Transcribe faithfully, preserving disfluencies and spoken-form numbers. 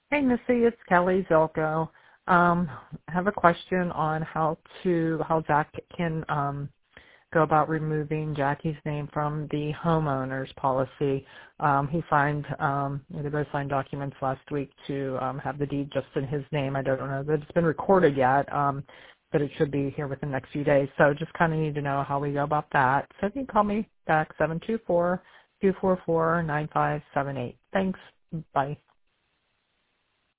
Hey, Missy, it's Kelly Zilko. Um, I have a question on how to how Zach can um, go about removing Jackie's name from the homeowner's policy. Um, he signed, um, they both signed documents last week to um, have the deed just in his name. I don't know that it's been recorded yet, um, but it should be here within the next few days. So just kind of need to know how we go about that. So if you can call me back, seven two four, two four four, nine five seven eight. Thanks. Bye.